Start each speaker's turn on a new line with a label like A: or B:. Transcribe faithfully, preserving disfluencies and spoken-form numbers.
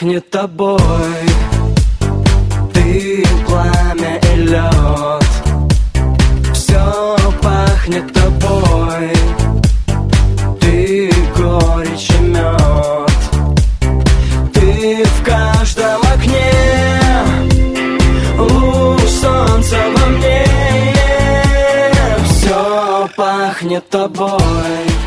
A: пахнет тобой. Ты пламя и лед, все пахнет тобой. Ты горечь и мед, ты в каждом окне, луч солнца во мне. Все пахнет тобой.